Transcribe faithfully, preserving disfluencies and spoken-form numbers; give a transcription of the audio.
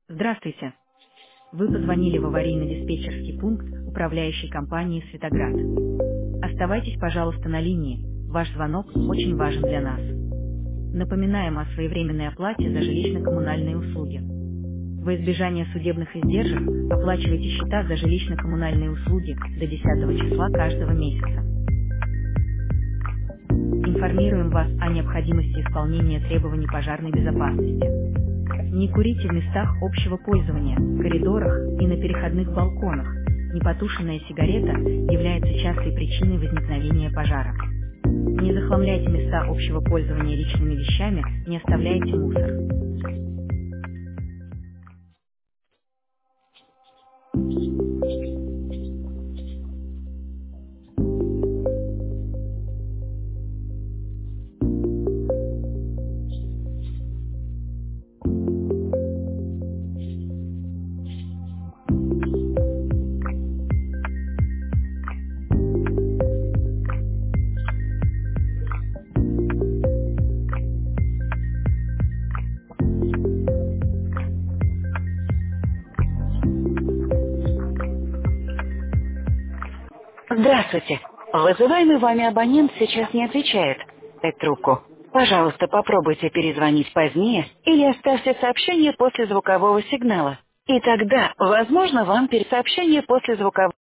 Здравствуйте. Вы позвонили в аварийно-диспетчерский пункт управляющей компании «Светоград». Оставайтесь, пожалуйста, на линии. Ваш звонок очень важен для нас. Напоминаем о своевременной оплате за жилищно-коммунальные услуги. Во избежание судебных издержек оплачивайте счета за жилищно-коммунальные услуги до десятого числа каждого месяца. Информируем вас о необходимости исполнения требований пожарной безопасности. Не курите в местах общего пользования, коридорах и на переходных балконах. Непотушенная сигарета является частой причиной возникновения пожара. Не захламляйте места общего пользования личными вещами, не оставляйте мусор. Здравствуйте. Вызываемый вами абонент сейчас не отвечает. Дать трубку. Пожалуйста, попробуйте перезвонить позднее или оставьте сообщение после звукового сигнала. И тогда, возможно, вам пересообщение после звукового